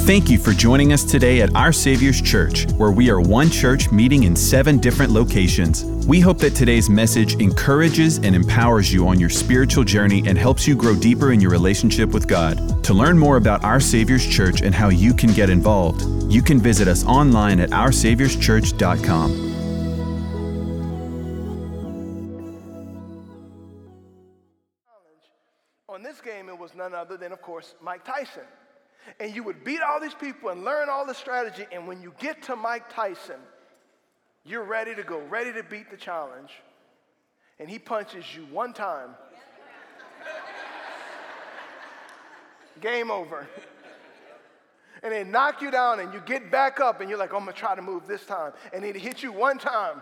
Thank you for joining us today at Our Savior's Church, where we are one church meeting in 7 different locations. We hope that today's message encourages and empowers you on your spiritual journey and helps you grow deeper in your relationship with God. To learn more about Our Savior's Church and how you can get involved, you can visit us online at oursaviourschurch.com. On this game, it was none other than, of course, Mike Tyson. And you would beat all these people and learn all the strategy, and when you get to Mike Tyson, you're ready to go, ready to beat the challenge. And he punches you one time. Game over. And they knock you down, and you get back up, and you're like, I'm going to try to move this time. And he hit you one time.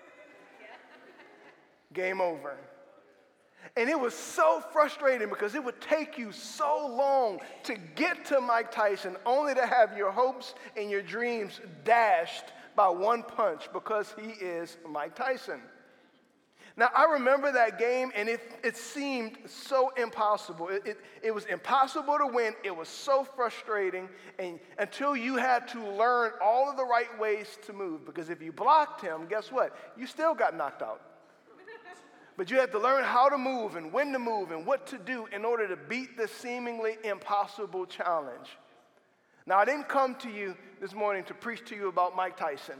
Game over. And it was so frustrating because it would take you so long to get to Mike Tyson only to have your hopes and your dreams dashed by one punch because he is Mike Tyson. Now, I remember that game, and it seemed so impossible. It was impossible to win. It was so frustrating and until you had to learn all of the right ways to move. Because if you blocked him, guess what? You still got knocked out. But you had to learn how to move and when to move and what to do in order to beat this seemingly impossible challenge. Now, I didn't come to you this morning to preach to you about Mike Tyson.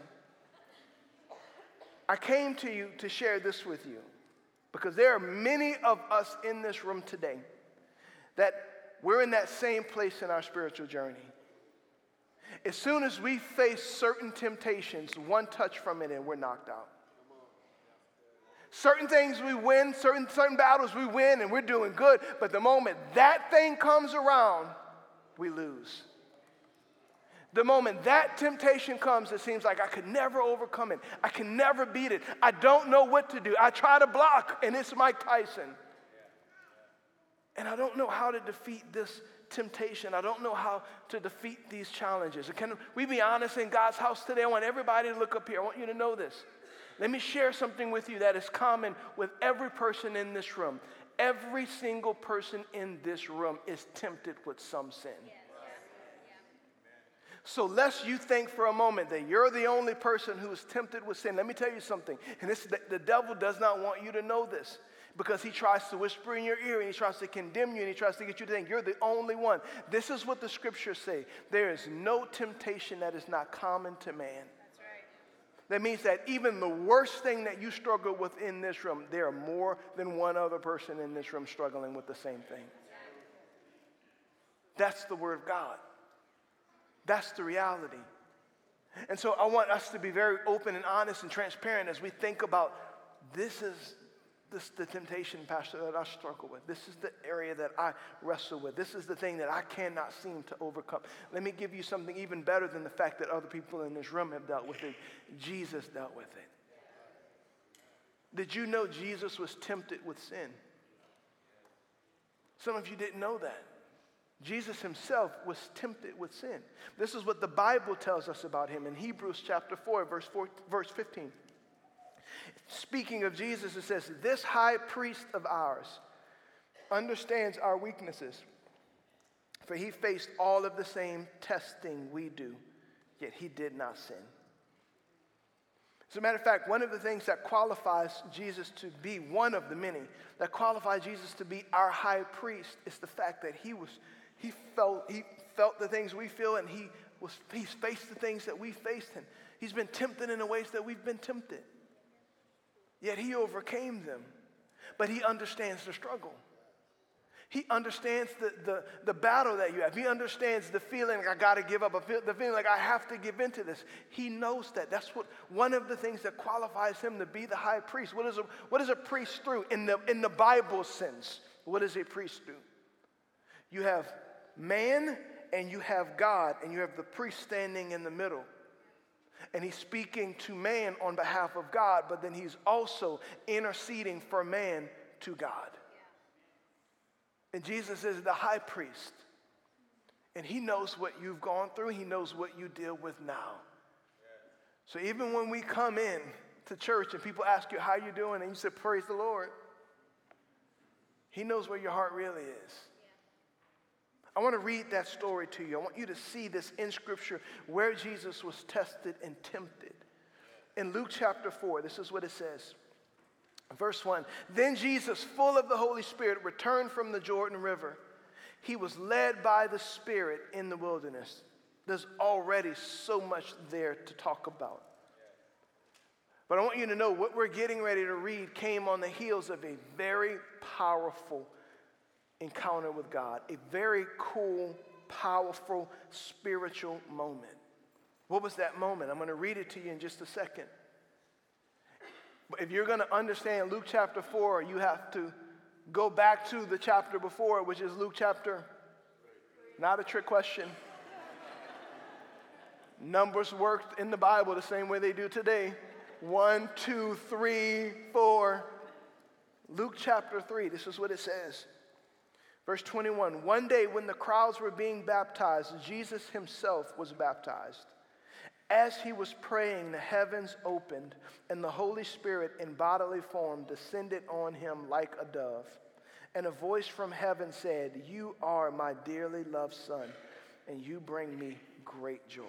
I came to you to share this with you because there are many of us in this room today that we're in that same place in our spiritual journey. As soon as we face certain temptations, one touch from it and we're knocked out. Certain things we win, certain battles we win, and we're doing good. But the moment that thing comes around, we lose. The moment that temptation comes, it seems like I could never overcome it. I can never beat it. I don't know what to do. I try to block, and it's Mike Tyson. And I don't know how to defeat this temptation. I don't know how to defeat these challenges. Can we be honest in God's house today? I want everybody to look up here. I want you to know this. Let me share something with you that is common with every person in this room. Every single person in this room is tempted with some sin. So lest you think for a moment that you're the only person who is tempted with sin, let me tell you something. And the devil does not want you to know this because he tries to whisper in your ear and he tries to condemn you and he tries to get you to think you're the only one. This is what the scriptures say. There is no temptation that is not common to man. That means that even the worst thing that you struggle with in this room, there are more than one other person in this room struggling with the same thing. That's the word of God. That's the reality. And so I want us to be very open and honest and transparent as we think about this is the temptation, Pastor, that I struggle with. This is the area that I wrestle with. This is the thing that I cannot seem to overcome. Let me give you something even better than the fact that other people in this room have dealt with it. Jesus dealt with it. Did you know Jesus was tempted with sin? Some of you didn't know that. Jesus himself was tempted with sin. This is what the Bible tells us about him in Hebrews chapter 4, verse 15. Speaking of Jesus, it says, this high priest of ours understands our weaknesses, for he faced all of the same testing we do, yet he did not sin. As a matter of fact, one of the things that qualifies Jesus to be one of the many, that qualifies Jesus to be our high priest is the fact that he felt the things we feel and he's faced the things that we faced and he's been tempted in the ways that we've been tempted. Yet he overcame them. But he understands the struggle. He understands the battle that you have. He understands the feeling like I got to give up, the feeling like I have to give into this. He knows that. That's one of the things that qualifies him to be the high priest. What does a priest do in the Bible sense? What does a priest do? You have man and you have God, and you have the priest standing in the middle. And he's speaking to man on behalf of God, but then he's also interceding for man to God. And Jesus is the high priest. And he knows what you've gone through. He knows what you deal with now. So even when we come in to church and people ask you how you doing, and you say, praise the Lord, he knows where your heart really is. I want to read that story to you. I want you to see this in Scripture where Jesus was tested and tempted. In Luke chapter 4, this is what it says. Verse 1, then Jesus, full of the Holy Spirit, returned from the Jordan River. He was led by the Spirit in the wilderness. There's already so much there to talk about. But I want you to know what we're getting ready to read came on the heels of a very powerful encounter with God, a very cool, powerful, spiritual moment. What was that moment? I'm going to read it to you in just a second. But if you're going to understand Luke chapter 4, you have to go back to the chapter before, which is Luke chapter, not a trick question. Numbers worked in the Bible the same way they do today. 1, 2, 3, 4. Luke chapter 3, this is what it says. Verse 21, one day when the crowds were being baptized, Jesus himself was baptized. As he was praying, the heavens opened, and the Holy Spirit in bodily form descended on him like a dove. And a voice from heaven said, "You are my dearly loved Son, and you bring me great joy."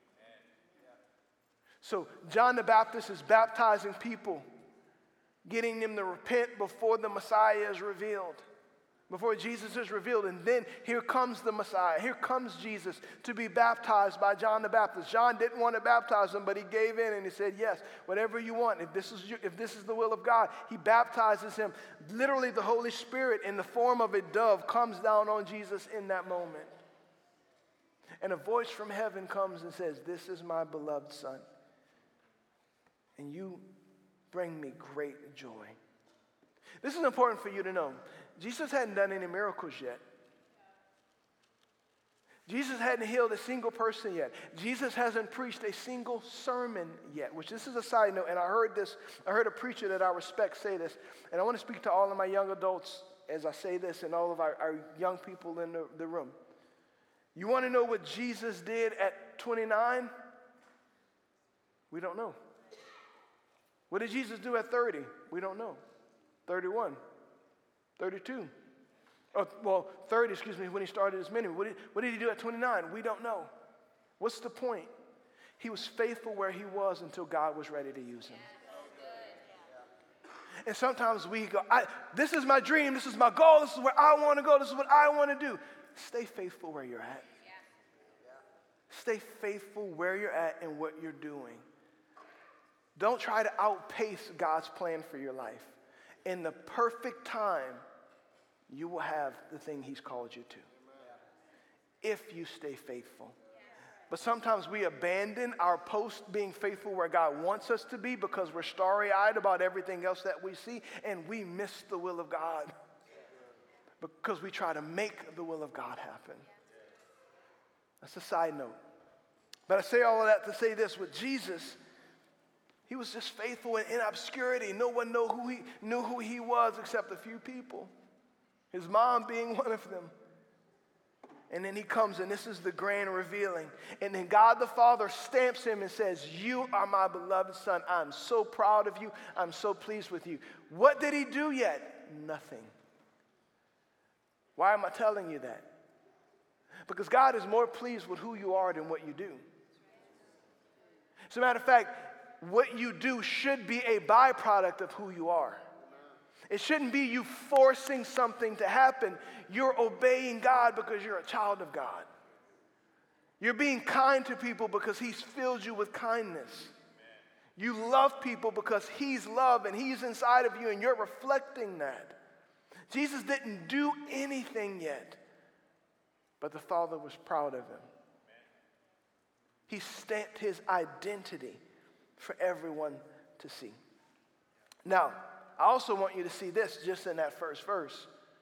So John the Baptist is baptizing people, getting them to repent before the Messiah is revealed. Before Jesus is revealed, and then here comes the Messiah. Here comes Jesus to be baptized by John the Baptist. John didn't want to baptize him, but he gave in and he said, yes, whatever you want. If this is the will of God, he baptizes him. Literally, the Holy Spirit in the form of a dove comes down on Jesus in that moment. And a voice from heaven comes and says, "This is my beloved Son, and you bring me great joy." This is important for you to know. Jesus hadn't done any miracles yet. Jesus hadn't healed a single person yet. Jesus hasn't preached a single sermon yet, which this is a side note, and I heard a preacher that I respect say this, and I want to speak to all of my young adults as I say this and all of our young people in the room. You want to know what Jesus did at 29? We don't know. What did Jesus do at 30? We don't know. 31, 32. 30, when he started his ministry. What did he do at 29? We don't know. What's the point? He was faithful where he was until God was ready to use him. And sometimes we go, this is my dream, this is my goal, this is where I want to go, this is what I want to do. Stay faithful where you're at. Stay faithful where you're at and what you're doing. Don't try to outpace God's plan for your life. In the perfect time, you will have the thing he's called you to. If you stay faithful. But sometimes we abandon our post being faithful where God wants us to be because we're starry-eyed about everything else that we see, and we miss the will of God because we try to make the will of God happen. That's a side note. But I say all of that to say this. With Jesus, he was just faithful in obscurity. No one knew who he was except a few people. His mom being one of them. And then he comes, and this is the grand revealing. And then God the Father stamps him and says, "You are my beloved Son. I'm so proud of you. I'm so pleased with you." What did he do yet? Nothing. Why am I telling you that? Because God is more pleased with who you are than what you do. As a matter of fact, what you do should be a byproduct of who you are. It shouldn't be you forcing something to happen. You're obeying God because you're a child of God. You're being kind to people because he's filled you with kindness. You love people because he's love and he's inside of you and you're reflecting that. Jesus didn't do anything yet, but the Father was proud of him. He stamped his identity for everyone to see. Now, I also want you to see this just in that first verse.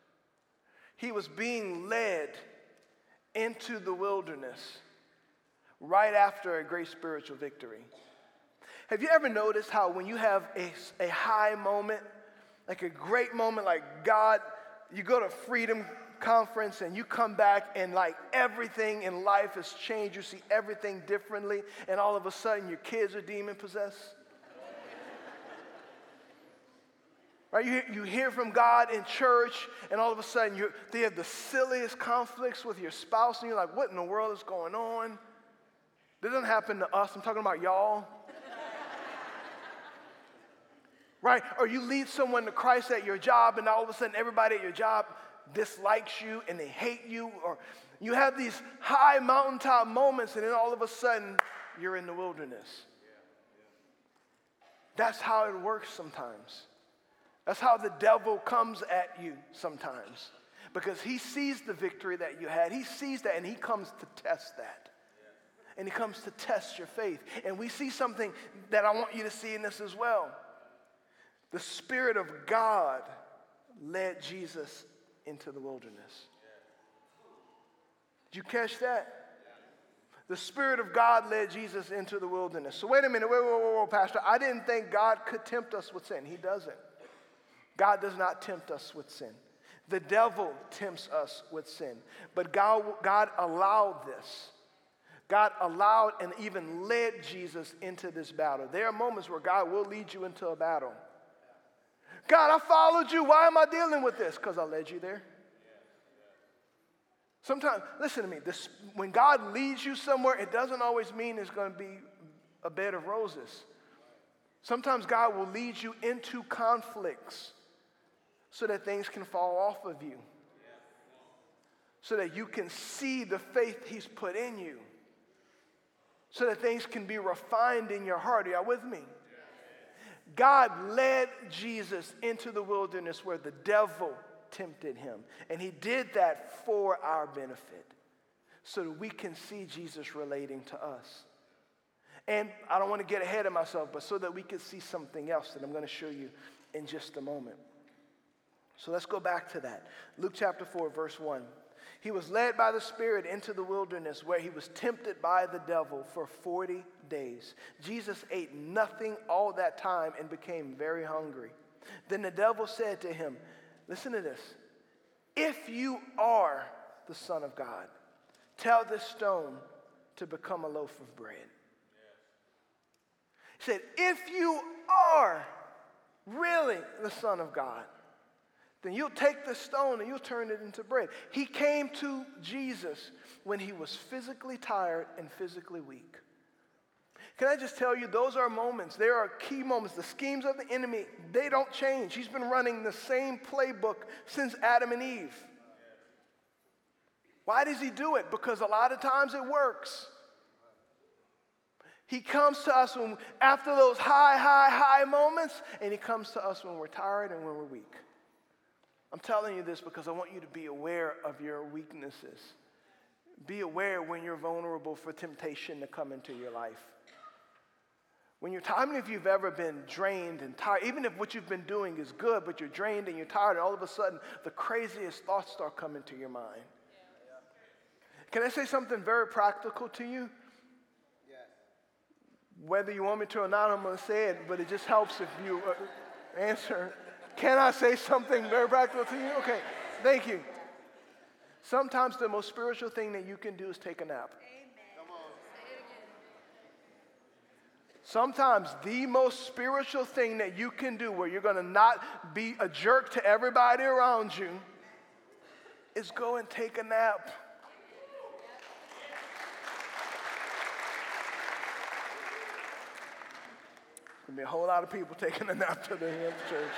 He was being led into the wilderness right after a great spiritual victory. Have you ever noticed how when you have a high moment, like a great moment, like God, you go to Freedom Conference and you come back and like everything in life has changed. You see everything differently, and all of a sudden your kids are demon possessed. Right? You hear from God in church, and all of a sudden they have the silliest conflicts with your spouse, and you're like, what in the world is going on? This doesn't happen to us. I'm talking about y'all. Right? Or you lead someone to Christ at your job, and all of a sudden everybody at your job dislikes you and they hate you. Or you have these high mountaintop moments, and then all of a sudden you're in the wilderness. That's how it works sometimes. That's how the devil comes at you sometimes. Because he sees the victory that you had. He sees that, and he comes to test that. And he comes to test your faith. And we see something that I want you to see in this as well. The Spirit of God led Jesus into the wilderness. Did you catch that? The Spirit of God led Jesus into the wilderness. So wait a minute, whoa, Pastor. I didn't think God could tempt us with sin. He doesn't. God does not tempt us with sin. The devil tempts us with sin. But God allowed this. God allowed and even led Jesus into this battle. There are moments where God will lead you into a battle. God, I followed you. Why am I dealing with this? Because I led you there. Sometimes, listen to me, when God leads you somewhere, it doesn't always mean it's going to be a bed of roses. Sometimes God will lead you into conflicts so that things can fall off of you, so that you can see the faith he's put in you, so that things can be refined in your heart. Are y'all with me? God led Jesus into the wilderness where the devil tempted him. And he did that for our benefit, so that we can see Jesus relating to us. And I don't want to get ahead of myself, but so that we can see something else that I'm going to show you in just a moment. So let's go back to that. Luke chapter 4, verse 1. He was led by the Spirit into the wilderness where he was tempted by the devil for 40 days. Jesus ate nothing all that time and became very hungry. Then the devil said to him, listen to this, if you are the Son of God, tell this stone to become a loaf of bread. He said, if you are really the Son of God, then you'll take the stone and you'll turn it into bread. He came to Jesus when he was physically tired and physically weak. Can I just tell you, those are moments. There are key moments. The schemes of the enemy, they don't change. He's been running the same playbook since Adam and Eve. Why does he do it? Because a lot of times it works. He comes to us after those high moments, and he comes to us when we're tired and when we're weak. I'm telling you this because I want you to be aware of your weaknesses. Be aware when you're vulnerable for temptation to come into your life. When you're tired, how many of you have ever been drained and tired, even if what you've been doing is good, but you're drained and you're tired, and all of a sudden the craziest thoughts start coming to your mind? Can I say something very practical to you? Whether you want me to or not, I'm going to say it, but it just helps if you answer. Can I say something very practical to you? Okay, thank you. Sometimes the most spiritual thing that you can do is take a nap. Sometimes the most spiritual thing that you can do where you're going to not be a jerk to everybody around you is go and take a nap. There'll be a whole lot of people taking a nap to the end of church.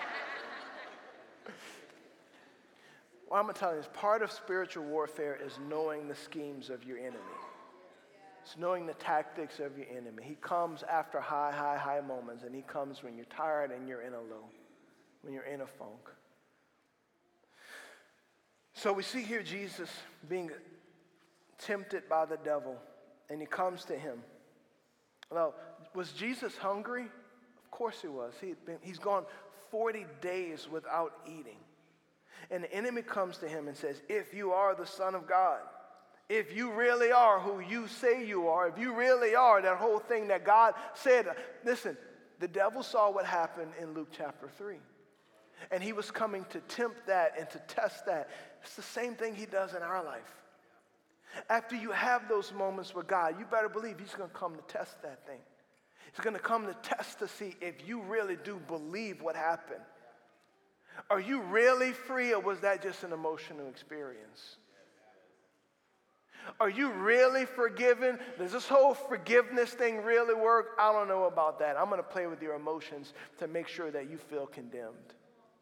What I'm going to tell you is part of spiritual warfare is knowing the schemes of your enemy. It's knowing the tactics of your enemy. He comes after high moments, and he comes when you're tired and you're in a low, when you're in a funk. So we see here Jesus being tempted by the devil, and he comes to him. Now, was Jesus hungry? Of course he was. He's gone 40 days without eating. And the enemy comes to him and says, if you are the Son of God, if you really are who you say you are, if you really are that whole thing that God said, listen, the devil saw what happened in Luke chapter 3. And he was coming to tempt that and to test that. It's the same thing he does in our life. After you have those moments with God, you better believe he's going to come to test that thing. He's going to come to test to see if you really do believe what happened. Are you really free, or was that just an emotional experience? Are you really forgiven? Does this whole forgiveness thing really work? I don't know about that. I'm going to play with your emotions to make sure that you feel condemned.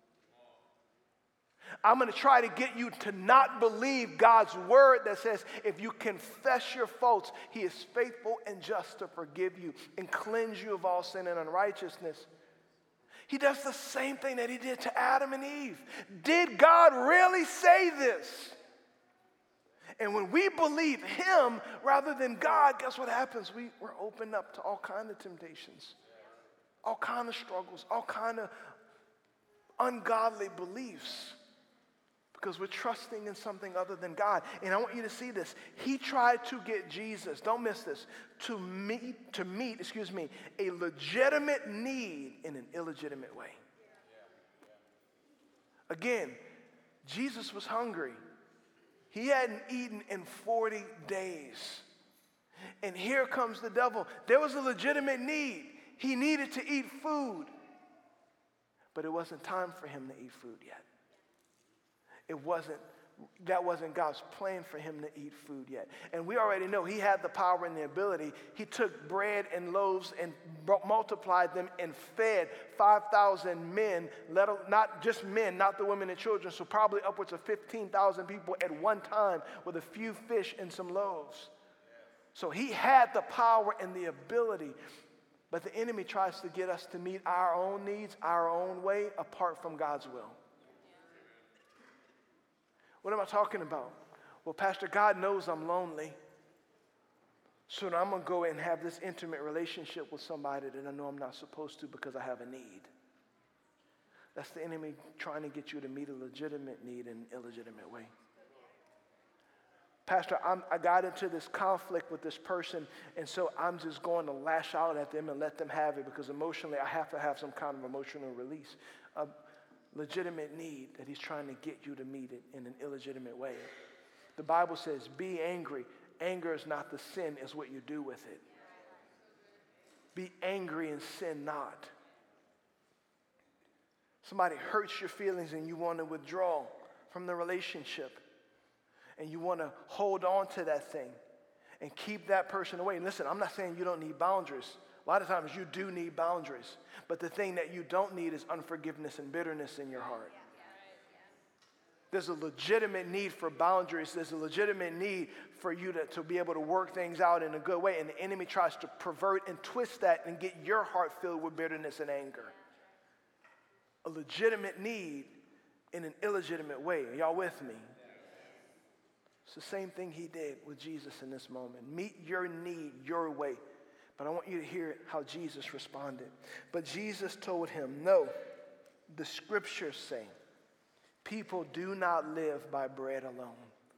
I'm going to try to get you to not believe God's word that says if you confess your faults, he is faithful and just to forgive you and cleanse you of all sin and unrighteousness. He does the same thing that he did to Adam and Eve. Did God really say this? And when we believe him rather than God, guess what happens? We're open up to all kinds of temptations, all kinds of struggles, all kinds of ungodly beliefs because we're trusting in something other than God. And I want you to see this. He tried to get Jesus, don't miss this, to meet a legitimate need in an illegitimate way. Again, Jesus was hungry. He hadn't eaten in 40 days. And here comes the devil. There was a legitimate need. He needed to eat food. But it wasn't time for him to eat food yet. That wasn't God's plan for him to eat food yet. And we already know he had the power and the ability. He took bread and loaves and multiplied them and fed 5,000 men, not just men, not the women and children, so probably upwards of 15,000 people at one time with a few fish and some loaves. So he had the power and the ability, but the enemy tries to get us to meet our own needs, our own way, apart from God's will. What am I talking about? Well, Pastor, God knows I'm lonely. So I'm going to go and have this intimate relationship with somebody that I know I'm not supposed to because I have a need. That's the enemy trying to get you to meet a legitimate need in an illegitimate way. Pastor, I got into this conflict with this person, and so I'm just going to lash out at them and let them have it because emotionally I have to have some kind of emotional release. Legitimate need that he's trying to get you to meet it in an illegitimate way. The Bible says, be angry. Anger is not the sin, it's what you do with it. Be angry and sin not. Somebody hurts your feelings and you want to withdraw from the relationship. And you want to hold on to that thing and keep that person away. And listen, I'm not saying you don't need boundaries. A lot of times you do need boundaries. But the thing that you don't need is unforgiveness and bitterness in your heart. There's a legitimate need for boundaries. There's a legitimate need for you to be able to work things out in a good way. And the enemy tries to pervert and twist that and get your heart filled with bitterness and anger. A legitimate need in an illegitimate way. Are y'all with me? It's the same thing he did with Jesus in this moment. Meet your need your way. But I want you to hear how Jesus responded. But Jesus told him, no, the scriptures say, people do not live by bread alone.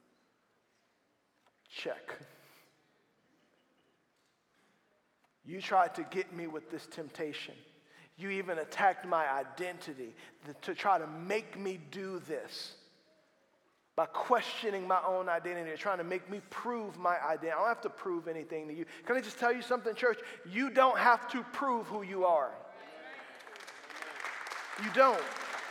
Check. You tried to get me with this temptation. You even attacked my identity to try to make me do this. By questioning my own identity, trying to make me prove my identity. I don't have to prove anything to you. Can I just tell you something, church? You don't have to prove who you are. You don't.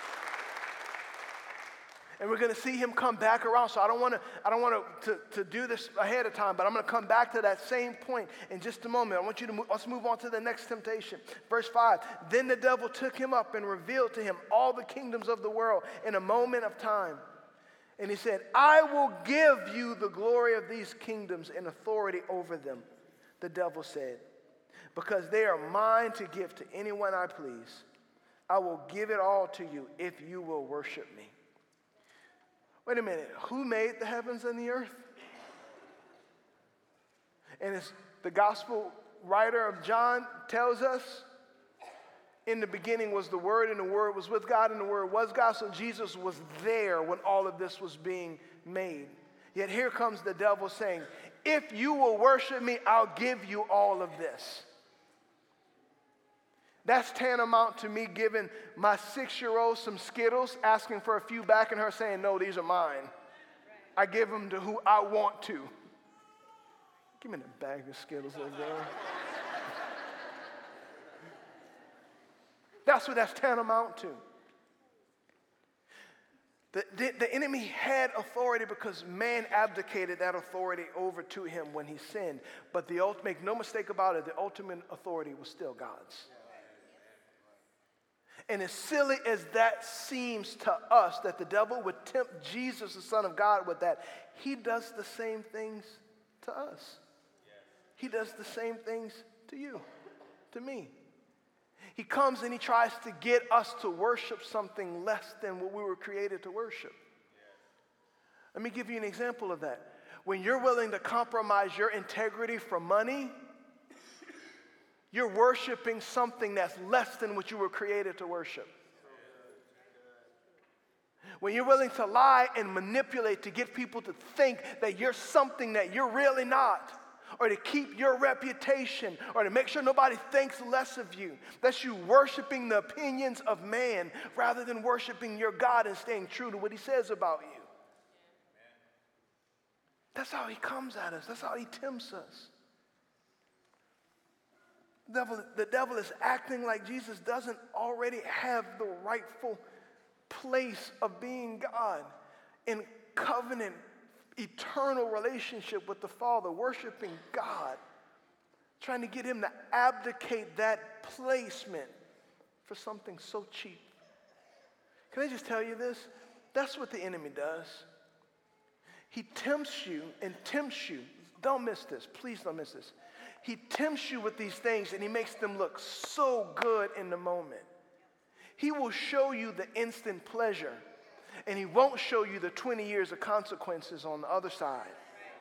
And we're going to see him come back around. So I don't want to do this ahead of time, but I'm going to come back to that same point in just a moment. I want you to let's move on to the next temptation. Verse 5, then the devil took him up and revealed to him all the kingdoms of the world in a moment of time. And he said, I will give you the glory of these kingdoms and authority over them, the devil said, because they are mine to give to anyone I please. I will give it all to you if you will worship me. Wait a minute, who made the heavens and the earth? And as the gospel writer of John tells us, in the beginning was the Word, and the Word was with God, and the Word was God. So Jesus was there when all of this was being made. Yet here comes the devil saying, if you will worship me, I'll give you all of this. That's tantamount to me giving my 6-year-old some Skittles, asking for a few back, and her saying, no, these are mine. I give them to who I want to. Give me the bag of Skittles over there. That's what that's tantamount to. The enemy had authority because man abdicated that authority over to him when he sinned. But make no mistake about it, the ultimate authority was still God's. And as silly as that seems to us, that the devil would tempt Jesus, the Son of God, with that, he does the same things to us. He does the same things to you, to me. He comes and he tries to get us to worship something less than what we were created to worship. Let me give you an example of that. When you're willing to compromise your integrity for money, you're worshiping something that's less than what you were created to worship. When you're willing to lie and manipulate to get people to think that you're something that you're really not, or to keep your reputation, or to make sure nobody thinks less of you, that's you worshiping the opinions of man rather than worshiping your God and staying true to what he says about you. That's how he comes at us. That's how he tempts us. The devil is acting like Jesus doesn't already have the rightful place of being God in covenant, eternal relationship with the Father, worshiping God, trying to get him to abdicate that placement for something so cheap. Can I just tell you this? That's what the enemy does. He tempts you and tempts you. Don't miss this. Please don't miss this. He tempts you with these things and he makes them look so good in the moment. He will show you the instant pleasure and he won't show you the 20 years of consequences on the other side.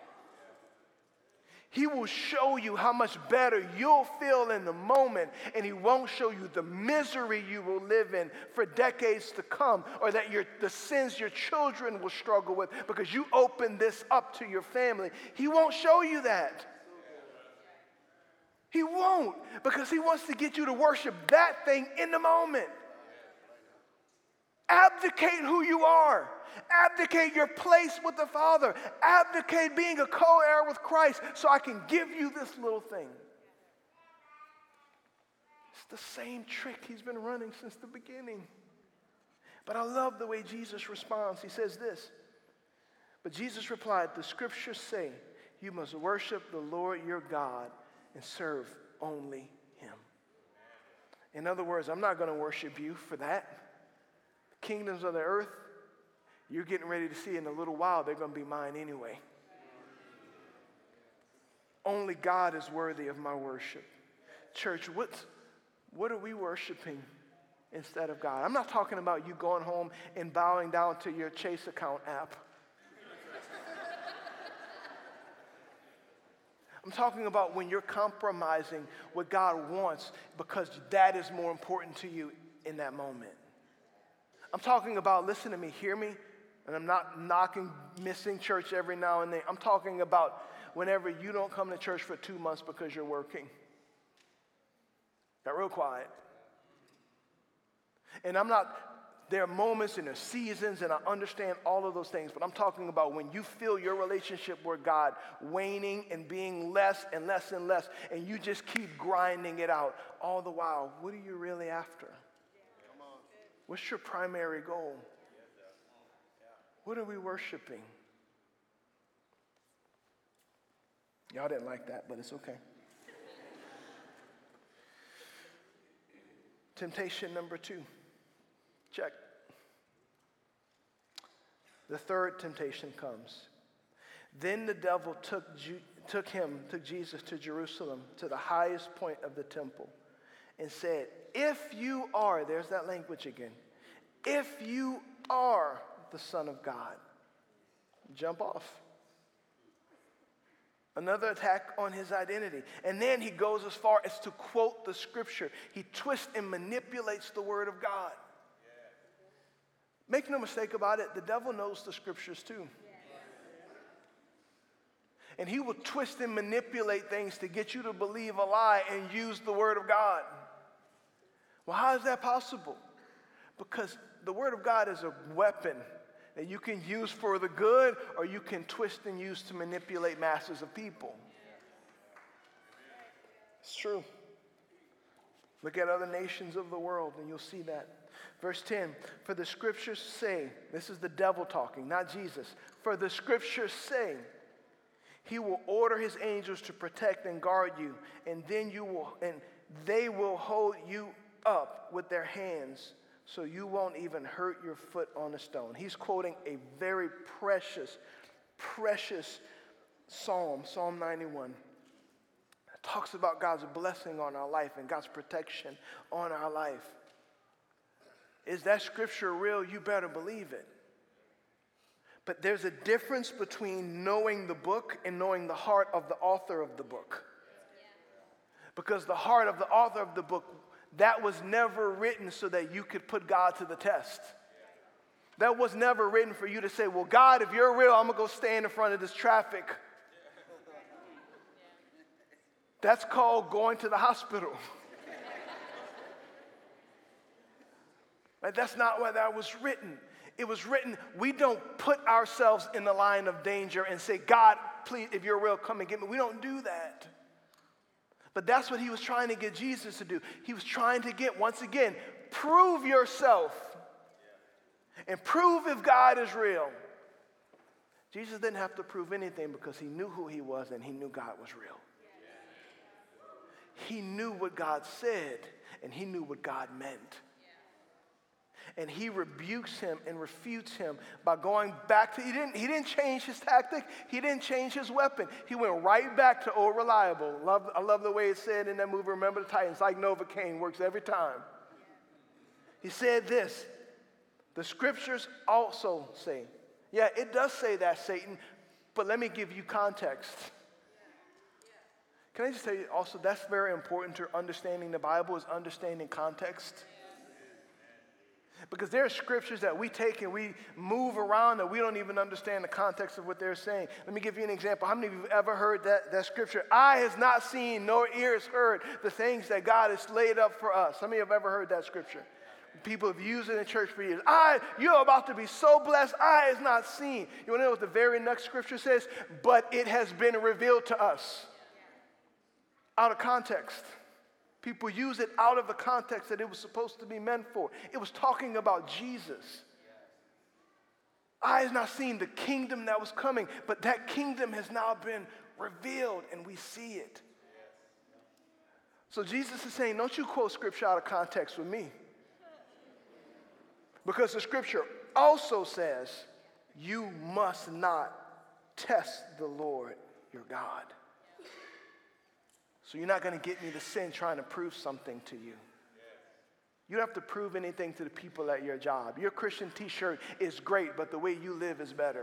He will show you how much better you'll feel in the moment, and he won't show you the misery you will live in for decades to come, or that the sins your children will struggle with because you open this up to your family. He won't show you that. He won't, because he wants to get you to worship that thing in the moment. Abdicate who you are. Abdicate your place with the Father. Abdicate being a co-heir with Christ so I can give you this little thing. It's the same trick he's been running since the beginning. But I love the way Jesus responds. He says this, but Jesus replied, the scriptures say you must worship the Lord your God and serve only him. In other words, I'm not going to worship you for that. Kingdoms of the earth, you're getting ready to see in a little while, they're going to be mine anyway. Only God is worthy of my worship. Church, what are we worshiping instead of God? I'm not talking about you going home and bowing down to your Chase account app. I'm talking about when you're compromising what God wants because that is more important to you in that moment. I'm talking about, listen to me, hear me, and I'm not knocking missing church every now and then. I'm talking about whenever you don't come to church for 2 months because you're working. Got real quiet. And there are moments and there are seasons, and I understand all of those things, but I'm talking about when you feel your relationship with God waning and being less and less and less, and you just keep grinding it out. All the while, what are you really after? What's your primary goal? What are we worshiping? Y'all didn't like that, but it's okay. Temptation number 2. Check. The third temptation comes. Then the devil took Jesus to Jerusalem, to the highest point of the temple, and said, if you are, there's that language again, if you are the Son of God, jump off. Another attack on his identity. And then he goes as far as to quote the scripture. He twists and manipulates the word of God. Make no mistake about it, the devil knows the scriptures too. And he will twist and manipulate things to get you to believe a lie and use the word of God. Well, how is that possible? Because the word of God is a weapon that you can use for the good, or you can twist and use to manipulate masses of people. It's true. Look at other nations of the world and you'll see that. Verse 10, for the scriptures say, this is the devil talking, not Jesus. For the scriptures say, he will order his angels to protect and guard you, and they will hold you up with their hands so you won't even hurt your foot on a stone. He's quoting a very precious psalm, Psalm 91. It talks about God's blessing on our life and God's protection on our life. Is that scripture real? You better believe it. But there's a difference between knowing the book and knowing the heart of the author of the book. Because the heart of the author of the book, that was never written so that you could put God to the test. That was never written for you to say, well, God, if you're real, I'm going to go stand in front of this traffic. That's called going to the hospital. Right? That's not why that was written. It was written, we don't put ourselves in the line of danger and say, God, please, if you're real, come and get me. We don't do that. But that's what he was trying to get Jesus to do. He was trying to get, once again, prove yourself and prove if God is real. Jesus didn't have to prove anything because he knew who he was and he knew God was real. He knew what God said and he knew what God meant. And he rebukes him and refutes him by going back to, he didn't change his tactic. He didn't change his weapon. He went right back to old reliable. I love the way it said in that movie, Remember the Titans, like Novocaine, works every time. He said this, the scriptures also say, yeah, it does say that, Satan, but let me give you context. Can I just tell you also, that's very important to understanding the Bible, is understanding context. Because there are scriptures that we take and we move around that we don't even understand the context of what they're saying. Let me give you an example. How many of you have ever heard that scripture? Eye has not seen, nor ear has heard the things that God has laid up for us. How many have ever heard that scripture? People have used it in church for years. You're about to be so blessed, eye has not seen. You want to know what the very next scripture says? But it has been revealed to us. Out of context. People use it out of the context that it was supposed to be meant for. It was talking about Jesus. Eye has not seen the kingdom that was coming, but that kingdom has now been revealed and we see it. So Jesus is saying, don't you quote scripture out of context with me. Because the scripture also says, you must not test the Lord your God. So you're not going to get me to sin trying to prove something to you. You don't have to prove anything to the people at your job. Your Christian t-shirt is great, but the way you live is better.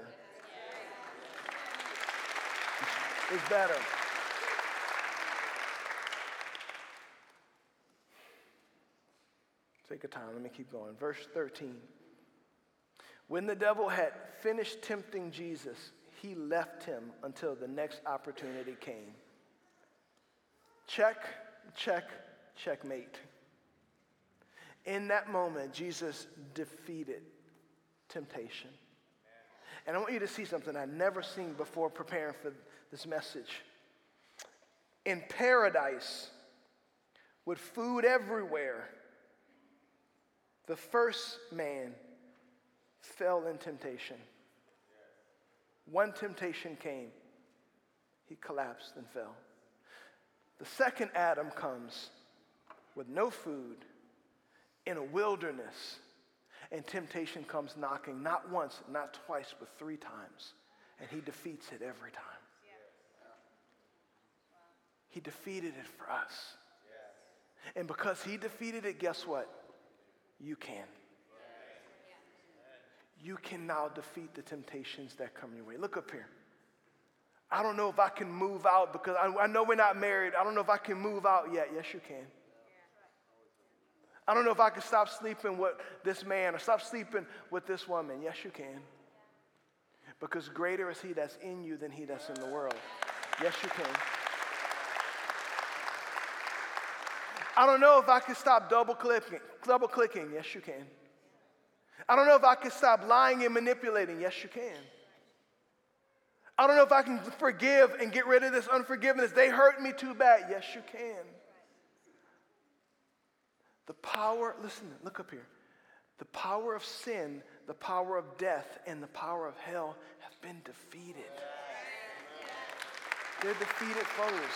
It's better. Take your time. Let me keep going. Verse 13. When the devil had finished tempting Jesus, he left him until the next opportunity came. Check, check, checkmate. In that moment, Jesus defeated temptation. And I want you to see something I've never seen before preparing for this message. In paradise, with food everywhere, the first man fell in temptation. One temptation came. He collapsed and fell. The second Adam comes with no food in a wilderness, and temptation comes knocking, not once, not twice, but 3 times, and he defeats it every time. He defeated it for us. And because he defeated it, guess what? You can. You can now defeat the temptations that come your way. Look up here. I don't know if I can move out because I know we're not married. I don't know if I can move out yet. Yes, you can. I don't know if I can stop sleeping with this man or stop sleeping with this woman. Yes, you can. Because greater is he that's in you than he that's in the world. Yes, you can. I don't know if I can stop double clicking. Yes, you can. I don't know if I can stop lying and manipulating. Yes, you can. I don't know if I can forgive and get rid of this unforgiveness. They hurt me too bad. Yes, you can. The power, listen, look up here. The power of sin, the power of death, and the power of hell have been defeated. They're defeated foes.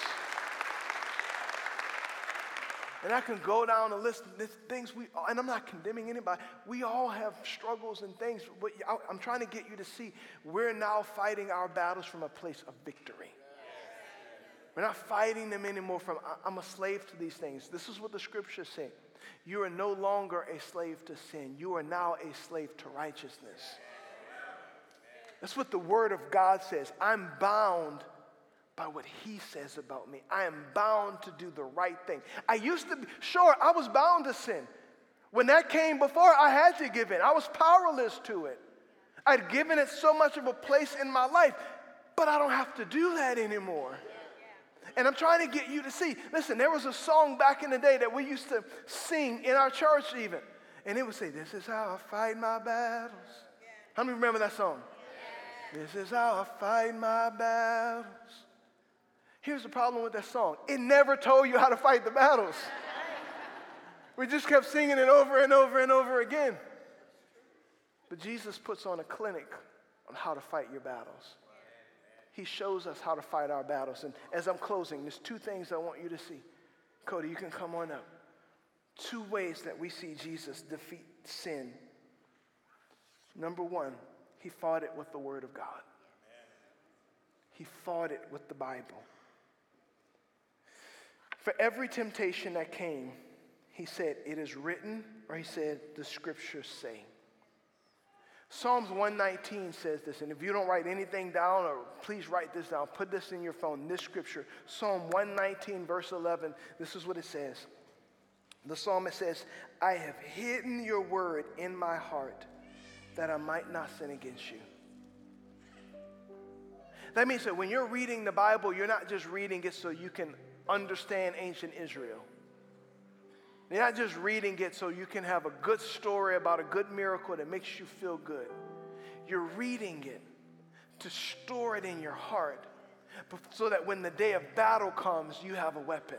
And I can go down a list of things and I'm not condemning anybody. We all have struggles and things, but I'm trying to get you to see we're now fighting our battles from a place of victory. We're not fighting them anymore from, I'm a slave to these things. This is what the scriptures say. You are no longer a slave to sin. You are now a slave to righteousness. That's what the word of God says. I'm bound by what he says about me. I am bound to do the right thing. I used to be, sure, I was bound to sin. When that came before, I had to give in. I was powerless to it. I'd given it so much of a place in my life, but I don't have to do that anymore. And I'm trying to get you to see, listen, there was a song back in the day that we used to sing in our church even. And it would say, this is how I fight my battles. How many remember that song? This is how I fight my battles. Here's the problem with that song. It never told you how to fight the battles. We just kept singing it over and over and over again. But Jesus puts on a clinic on how to fight your battles. He shows us how to fight our battles. And as I'm closing, there's two things I want you to see. Cody, you can come on up. Two ways that we see Jesus defeat sin. Number one, he fought it with the Word of God. He fought it with the Bible. For every temptation that came, he said, it is written, or he said, the scriptures say. Psalms 119 says this, and if you don't write anything down, or please write this down, put this in your phone, this scripture, Psalm 119, verse 11, this is what it says. The psalmist says, I have hidden your word in my heart that I might not sin against you. That means that when you're reading the Bible, you're not just reading it so you can understand ancient Israel. You're not just reading it so you can have a good story about a good miracle that makes you feel good. You're reading it to store it in your heart so that when the day of battle comes, you have a weapon.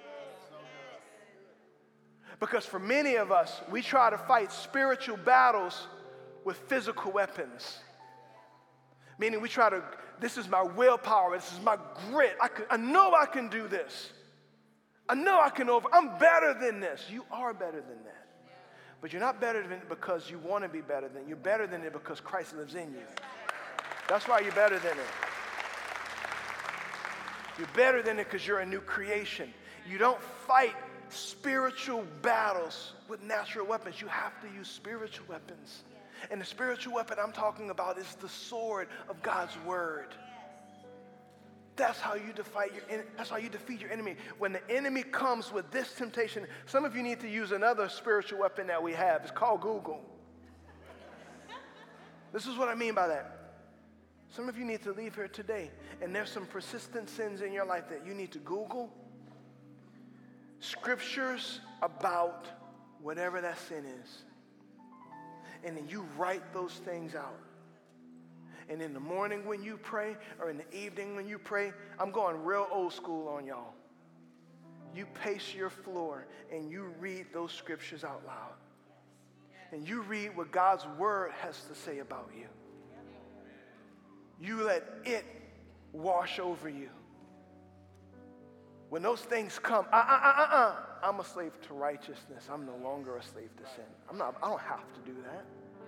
Because for many of us, we try to fight spiritual battles with physical weapons. Meaning we try to, this is my willpower, this is my grit. I know I can do this. I know I can I'm better than this. You are better than that. But you're not better than it because you want to be better than it. You're better than it because Christ lives in you. That's why you're better than it. You're better than it because you're a new creation. You don't fight spiritual battles with natural weapons. You have to use spiritual weapons. And the spiritual weapon I'm talking about is the sword of God's word. That's how you defeat your enemy. When the enemy comes with this temptation, some of you need to use another spiritual weapon that we have. It's called Google. This is what I mean by that. Some of you need to leave here today, and there's some persistent sins in your life that you need to Google. Scriptures about whatever that sin is. And then you write those things out. And in the morning when you pray, or in the evening when you pray, I'm going real old school on y'all. You pace your floor and you read those scriptures out loud. And you read what God's word has to say about you. You let it wash over you. When those things come, I'm a slave to righteousness. I'm no longer a slave to sin. I don't have to do that.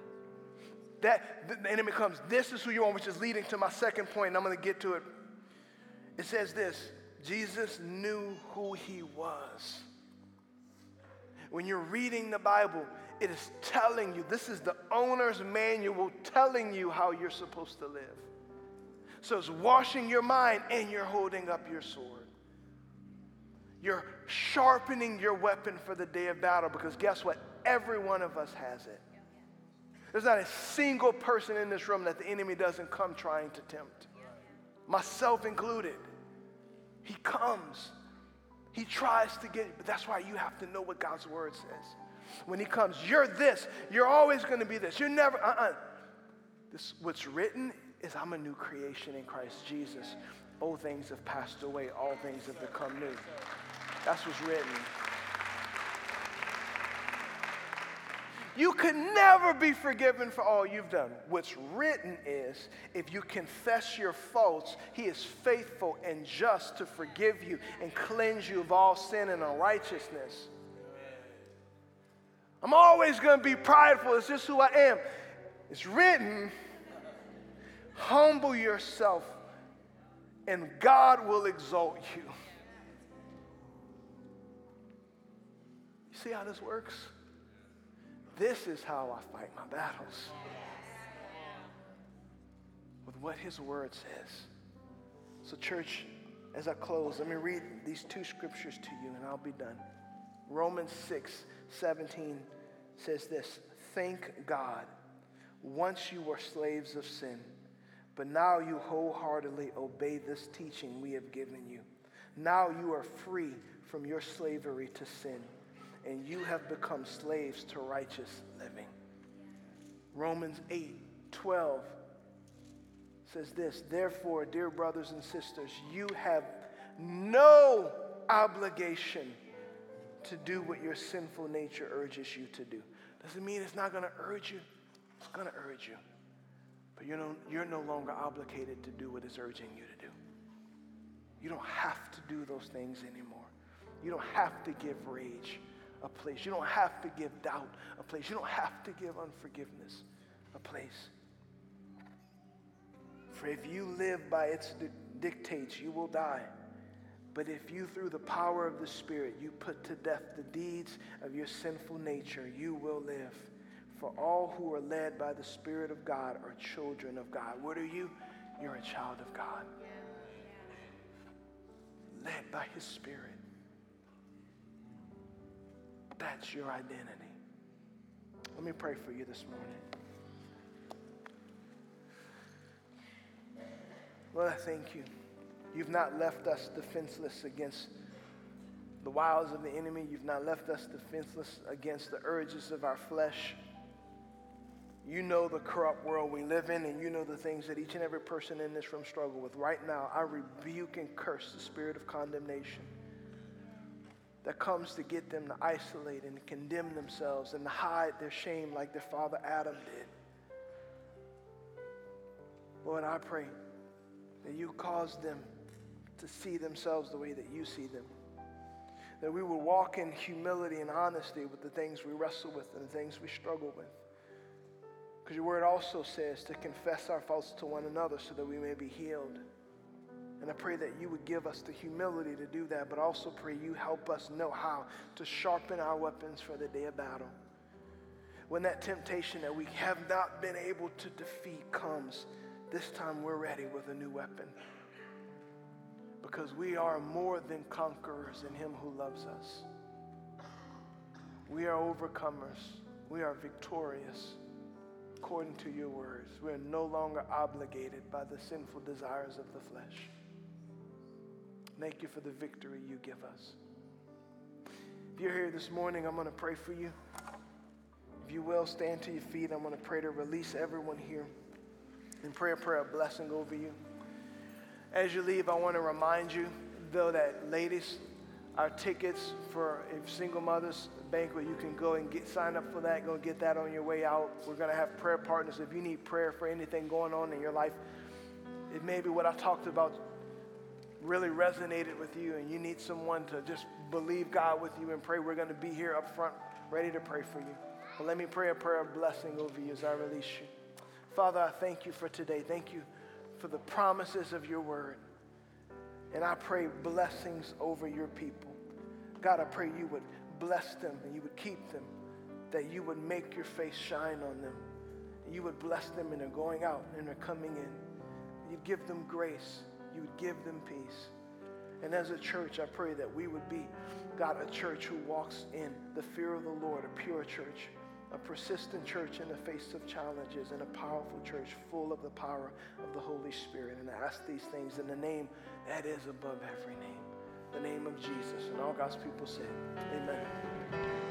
The enemy comes, this is who you are, which is leading to my second point, and I'm going to get to it. It says this, Jesus knew who he was. When you're reading the Bible, it is telling you, this is the owner's manual telling you how you're supposed to live. So it's washing your mind and you're holding up your sword. You're sharpening your weapon for the day of battle because guess what? Every one of us has it. There's not a single person in this room that the enemy doesn't come trying to tempt. Myself included. He comes. He tries to get, but that's why you have to know what God's word says. When he comes, you're this. You're always going to be this. You're never, This, what's written is I'm a new creation in Christ Jesus. Old things have passed away. All things have become new. That's what's written. You could never be forgiven for all you've done. What's written is, if you confess your faults, he is faithful and just to forgive you and cleanse you of all sin and unrighteousness. I'm always going to be prideful. It's just who I am. It's written, humble yourself and God will exalt you. You see how this works? This is how I fight my battles. With what his word says. So church, as I close, let me read these two scriptures to you and I'll be done. Romans 6:17 says this, thank God, once you were slaves of sin, but now you wholeheartedly obey this teaching we have given you. Now you are free from your slavery to sin, and you have become slaves to righteous living. Romans 8:12 says this, therefore, dear brothers and sisters, you have no obligation to do what your sinful nature urges you to do. Doesn't mean it's not going to urge you. It's going to urge you. But you're no longer obligated to do what it's urging you to do. You don't have to do those things anymore. You don't have to give rage a place. You don't have to give doubt a place. You don't have to give unforgiveness a place. For if you live by its dictates, you will die. But if you, through the power of the Spirit, you put to death the deeds of your sinful nature, you will live. For all who are led by the Spirit of God are children of God. What are you? You're a child of God. Led by his Spirit. That's your identity. Let me pray for you this morning. Lord, I thank you. You've not left us defenseless against the wiles of the enemy. You've not left us defenseless against the urges of our flesh. You know the corrupt world we live in, and you know the things that each and every person in this room struggle with. Right now, I rebuke and curse the spirit of condemnation that comes to get them to isolate and to condemn themselves and to hide their shame like their father Adam did. Lord, I pray that you cause them to see themselves the way that you see them. That we will walk in humility and honesty with the things we wrestle with and the things we struggle with. Because your word also says to confess our faults to one another so that we may be healed. And I pray that you would give us the humility to do that, but also pray you help us know how to sharpen our weapons for the day of battle. When that temptation that we have not been able to defeat comes, this time we're ready with a new weapon. Because we are more than conquerors in him who loves us. We are overcomers. We are victorious according to your words. We are no longer obligated by the sinful desires of the flesh. Thank you for the victory you give us. If you're here this morning, I'm going to pray for you. If you will, stand to your feet. I'm going to pray to release everyone here and pray a prayer of blessing over you. As you leave, I want to remind you, though, that ladies, our tickets for a single mother's banquet, you can go and sign up for that. Go get that on your way out. We're going to have prayer partners. If you need prayer for anything going on in your life, it may be what I talked about really resonated with you and you need someone to just believe God with you and pray. We're going to be here up front ready to pray for you. But let me pray a prayer of blessing over you as I release you. Father, I thank you for today. Thank you for the promises of your word. And I pray blessings over your people. God, I pray you would bless them and you would keep them, that you would make your face shine on them. You would bless them in their going out and their coming in. You'd give them grace. You would give them peace. And as a church, I pray that we would be, God, a church who walks in the fear of the Lord, a pure church, a persistent church in the face of challenges, and a powerful church full of the power of the Holy Spirit. And I ask these things in the name that is above every name, the name of Jesus. And all God's people say, amen.